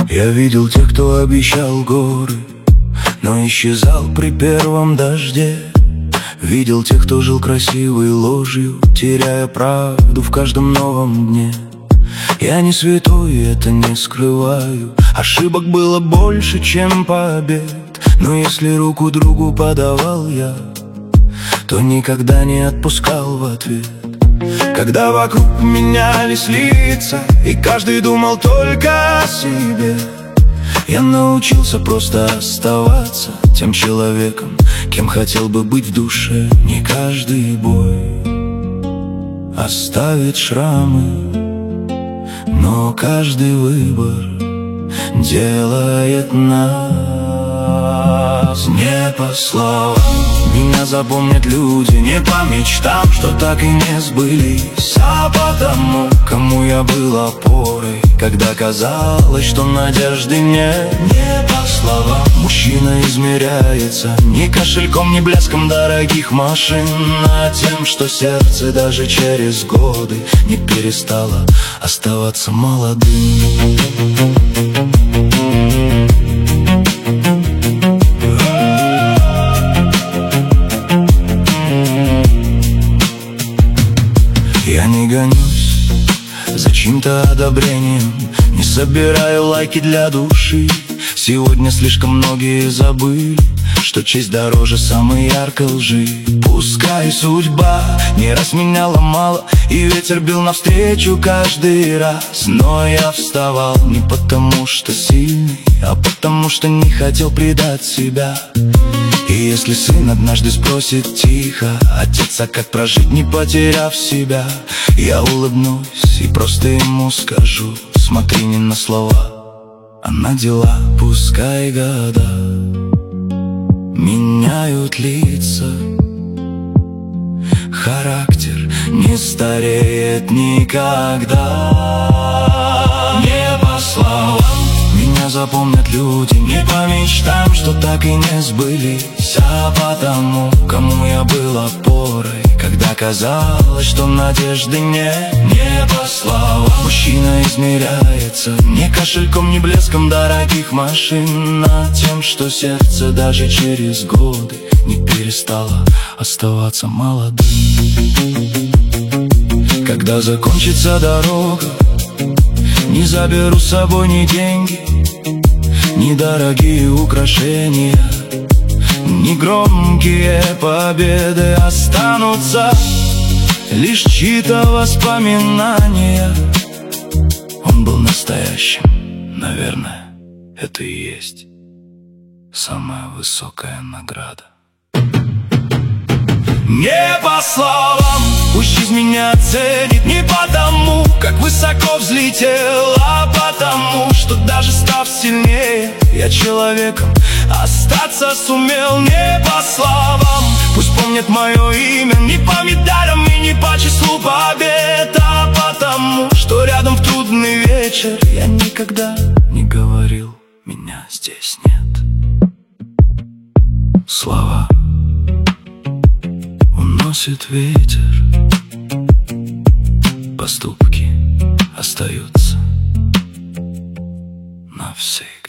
Я видел тех, кто обещал горы, но исчезал при первом дожде. Видел тех, кто жил красивой ложью, теряя правду в каждом новом дне. Я не святой, и это не скрываю. Ошибок было больше, чем побед. Но если руку другу подавал я, то никогда не отпускал в ответ. Когда вокруг менялись лица, и каждый думал только о себе, я научился просто оставаться тем человеком, кем хотел бы быть в душе. Не каждый бой оставит шрамы, но каждый выбор делает нас не по словам. Меня запомнят люди не по мечтам, что так и не сбылись, а потому, кому я был опорой, когда казалось, что надежды нет. Не по словам. Мужчина измеряется не кошельком, не блеском дорогих машин, а тем, что сердце даже через годы не перестало оставаться молодым. Я не гонюсь за чьим-то одобрением, не собираю лайки для души. Сегодня слишком многие забыли, что честь дороже самой яркой лжи. Пускай судьба не раз меня ломала, и ветер бил навстречу каждый раз, но я вставал не потому, что сильный, а потому, что не хотел предать себя. И если сын однажды спросит тихо: отец, а как прожить, не потеряв себя? Я улыбнусь и просто ему скажу: смотри не на слова, а на дела. Пускай года меняют лица, характер не стареет никогда. Не по словам. Меня запомнят люди не по мечтам, что так и не сбылись, а потому, кому я был опорой, когда казалось, что надежды нет. Не по словам. Мужчина измеряется не кошельком, не блеском дорогих машин, а тем, что сердце даже через годы не перестало оставаться молодым. Когда закончится дорога, не заберу с собой ни деньги, ни дорогие украшения, ни громкие победы. Останутся лишь чьи-то воспоминания. Он был настоящим, наверное, это и есть самая высокая награда. Не по словам. Пусть жизнь меня ценит не потому, как высоко взлетел, а потому, что даже став сильнее, я человеком остаться сумел. Не по словам. Пусть помнят мое имя не по медалям и не по числу побед, а потому, что рядом в трудный вечер я никогда не говорил: меня здесь нет. Слова уносит ветер, поступки остаются навсегда.